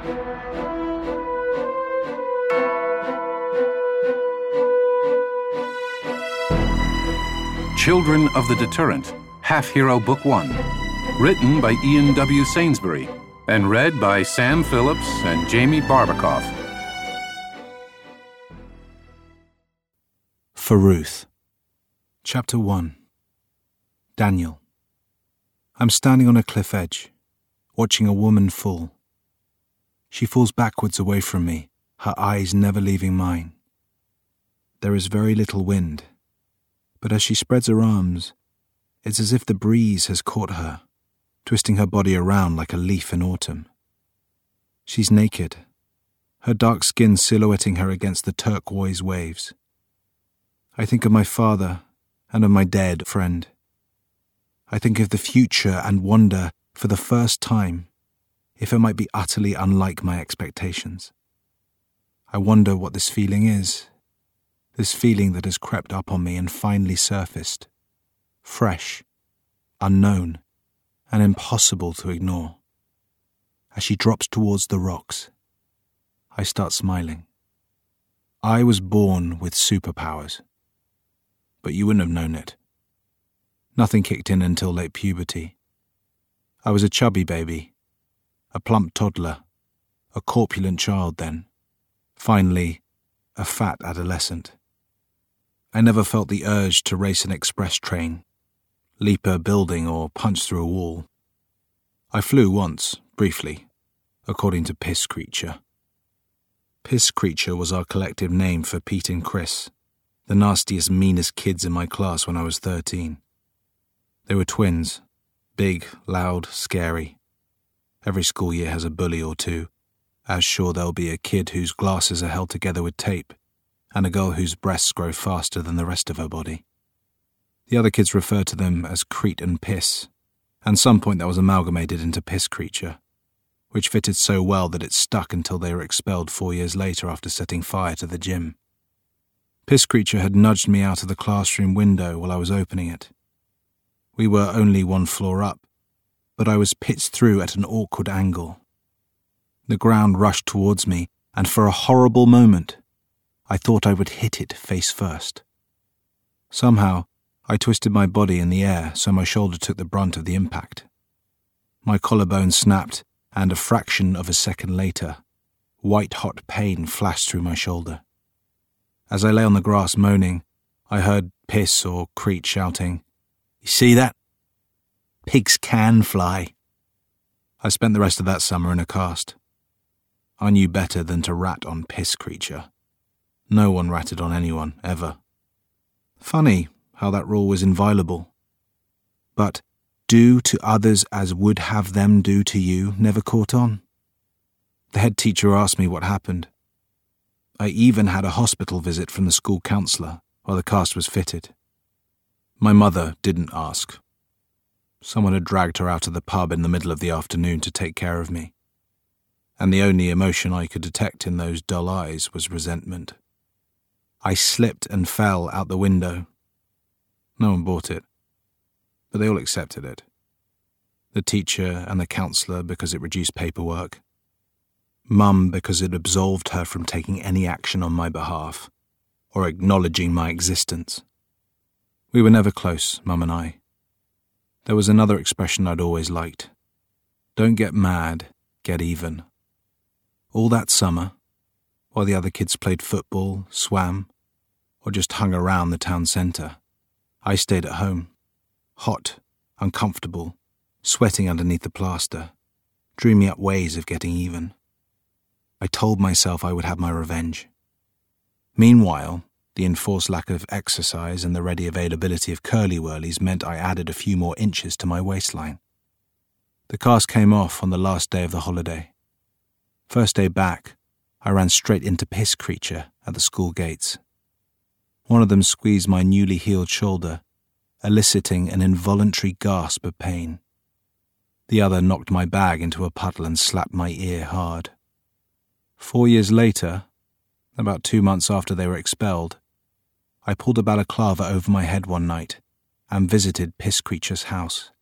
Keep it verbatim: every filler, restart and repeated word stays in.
Children of the Deterrent, Half Hero Book one. Written by Ian W. Sainsbury and read by Sam Phillips and Jamie Barbakoff. For Ruth. Chapter one. Daniel. I'm standing on a cliff edge, watching a woman fall. She falls backwards away from me, her eyes never leaving mine. There is very little wind, but as she spreads her arms, it's as if the breeze has caught her, twisting her body around like a leaf in autumn. She's naked, her dark skin silhouetting her against the turquoise waves. I think of my father and of my dead friend. I think of the future and wonder, for the first time, if it might be utterly unlike my expectations. I wonder what this feeling is, this feeling that has crept up on me and finally surfaced, fresh, unknown, and impossible to ignore. As she drops towards the rocks, I start smiling. I was born with superpowers, but you wouldn't have known it. Nothing kicked in until late puberty. I was a chubby baby, a plump toddler, a corpulent child then, finally, a fat adolescent. I never felt the urge to race an express train, leap a building or punch through a wall. I flew once, briefly, according to Piss Creature. Piss Creature was our collective name for Pete and Chris, the nastiest, meanest kids in my class when I was thirteen. They were twins, big, loud, scary. Every school year has a bully or two, as sure there'll be a kid whose glasses are held together with tape, and a girl whose breasts grow faster than the rest of her body. The other kids refer to them as Crete and Piss, and some point that was amalgamated into Piss Creature, which fitted so well that it stuck until they were expelled four years later after setting fire to the gym. Piss Creature had nudged me out of the classroom window while I was opening it. We were only one floor up, but I was pitched through at an awkward angle. The ground rushed towards me, and for a horrible moment, I thought I would hit it face first. Somehow, I twisted my body in the air so my shoulder took the brunt of the impact. My collarbone snapped, and a fraction of a second later, white-hot pain flashed through my shoulder. As I lay on the grass moaning, I heard Piss or Crete shouting, "You see that? Pigs can fly." I spent the rest of that summer in a cast. I knew better than to rat on Piss Creature. No one ratted on anyone, ever. Funny how that rule was inviolable. But do to others as would have them do to you never caught on. The head teacher asked me what happened. I even had a hospital visit from the school counsellor while the cast was fitted. My mother didn't ask. Someone had dragged her out of the pub in the middle of the afternoon to take care of me. And the only emotion I could detect in those dull eyes was resentment. I slipped and fell out the window. No one bought it, but they all accepted it. The teacher and the counsellor because it reduced paperwork. Mum because it absolved her from taking any action on my behalf, or acknowledging my existence. We were never close, Mum and I. There was another expression I'd always liked. Don't get mad, get even. All that summer, while the other kids played football, swam, or just hung around the town centre, I stayed at home, hot, uncomfortable, sweating underneath the plaster, dreaming up ways of getting even. I told myself I would have my revenge. Meanwhile, the enforced lack of exercise and the ready availability of curly-whirlies meant I added a few more inches to my waistline. The cast came off on the last day of the holiday. First day back, I ran straight into Piss Creature at the school gates. One of them squeezed my newly healed shoulder, eliciting an involuntary gasp of pain. The other knocked my bag into a puddle and slapped my ear hard. Four years later, about two months after they were expelled, I pulled a balaclava over my head one night and visited Piss Creature's house.